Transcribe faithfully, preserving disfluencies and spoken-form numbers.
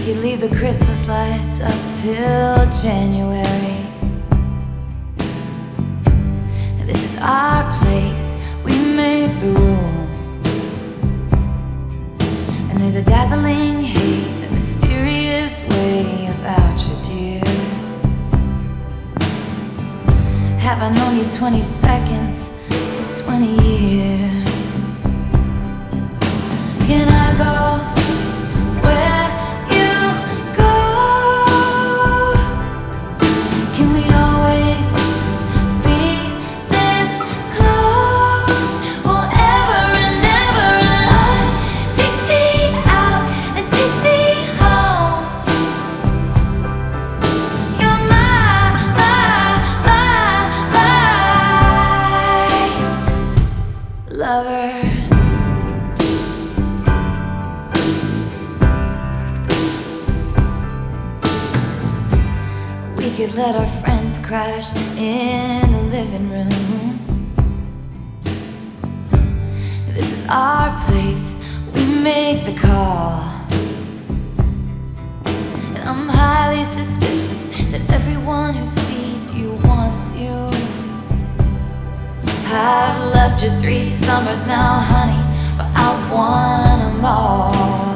could leave the Christmas lights up till January. This is our place, we make the rules. And there's a dazzling haze, a mysterious way about you, dear. Have I known you twenty seconds or twenty years? Can I go where you go? Can we always be this close forever and ever? And on, take me out and take me home. You're my, my, my, my lover. We could let our friends crash in the living room. This is our place, we make the call. And I'm highly suspicious that everyone who sees you wants you. I've loved you three summers now, honey, but I want them all.